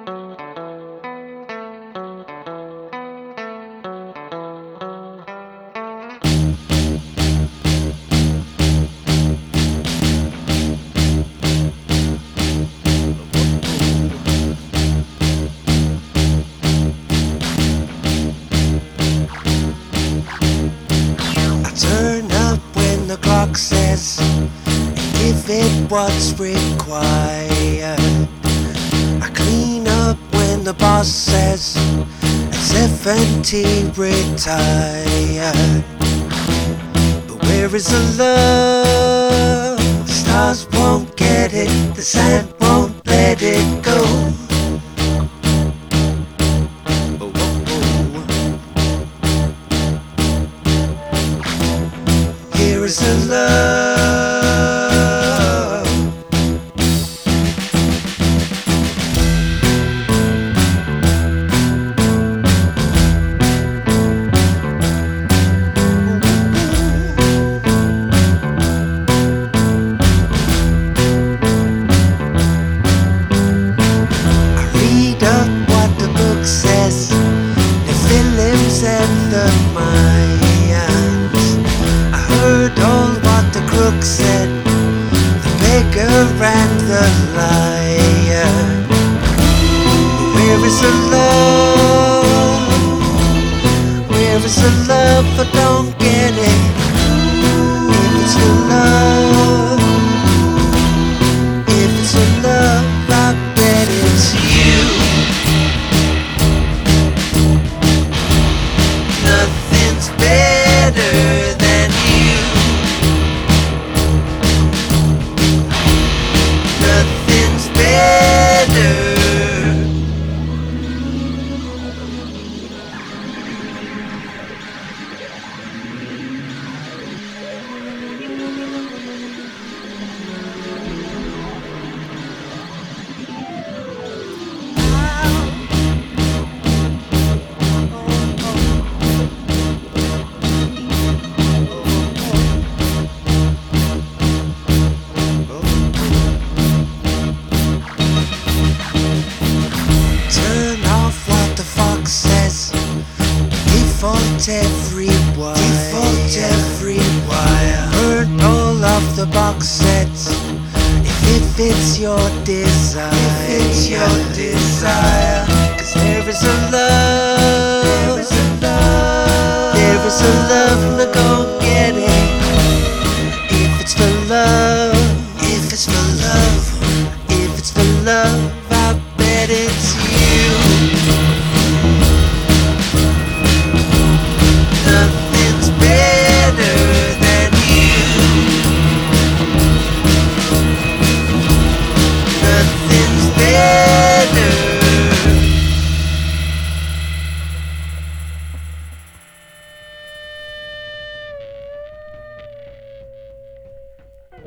Turn up when the clock says, and give it what's required. I clean up when the boss says, at 70 retired. But where is the love? The stars won't get it, the sand won't let it go. Here is the love. I read up what the book says, the films and the Mayans. Heard all what the crook said, the beggar and the liar. But where is the love? Where is the love? I don't get it. If it's the love, if it's the love, I bet it's you. Nothing's better than you. Nothing's better. Turn off what the fox says. Default every wire. Default every wire. Burn all of the box sets. If it fits your desire. If it's your desire. 'Cause there is a love. There is a love. There is a love, now go get it. If it's for love. If it's for love. If it's for love, I bet it's you.